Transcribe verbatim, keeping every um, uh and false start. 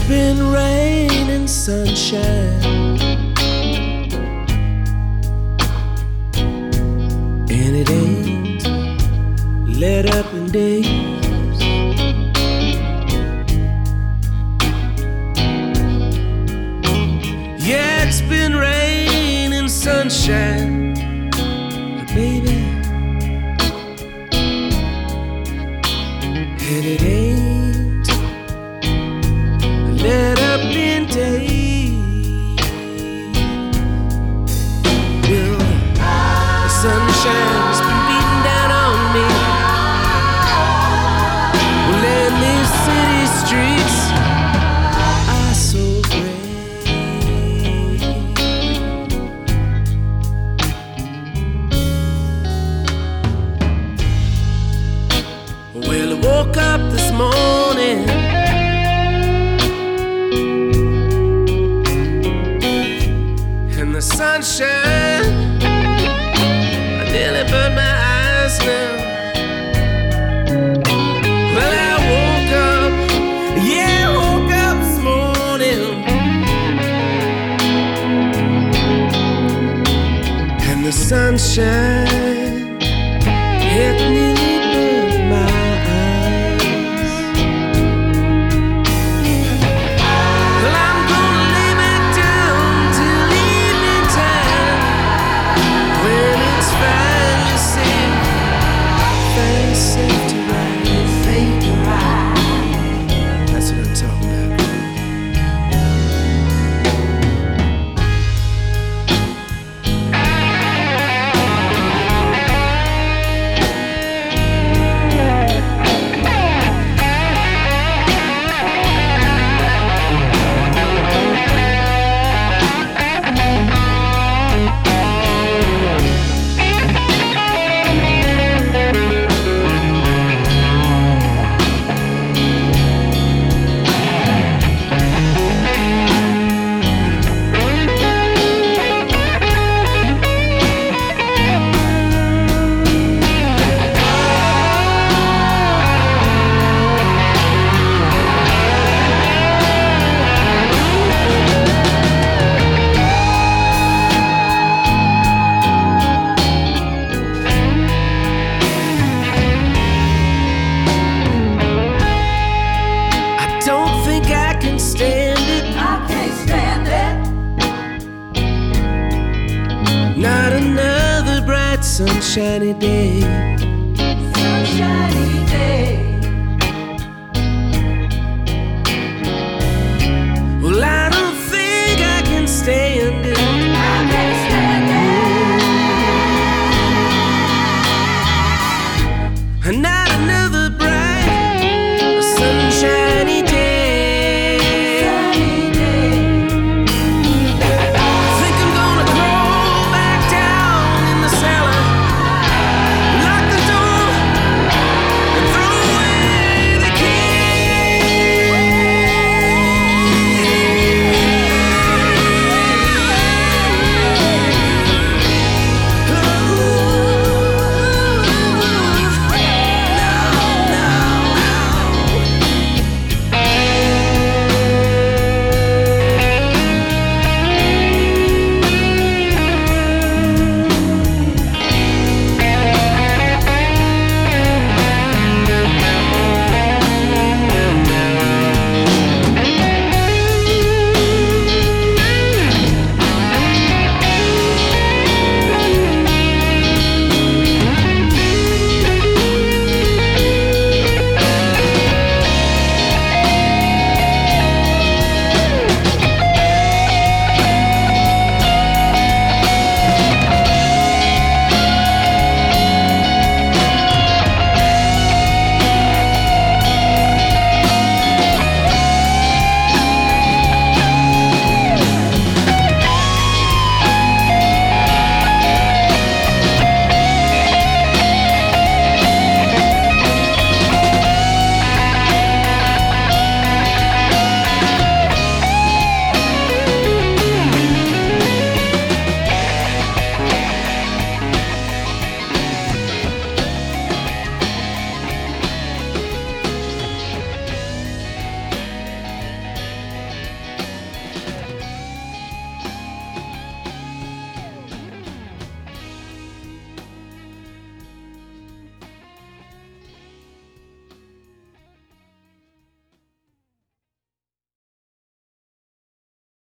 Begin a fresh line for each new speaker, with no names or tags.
been rain and sunshine, and it ain't let up in days. Yeah, it's been rain and sunshine, but baby, and it ain't let up in days. Well, the sunshine's been beating down on me. Well, in these city streets are so gray. Well, I woke up this morning and the sunshine, I nearly burned my eyes now. Well, I woke up, yeah, I woke up this morning, and the sunshine, it nearly burned my eyes. Well, I'm gonna lay me down till evening time, when it's finally safe, finally safe to ride, safe to ride. That's what I'm talking about. Don't think I can stand it.
I can't stand it.
Not another bright sunshiny day.
Sunshiny day.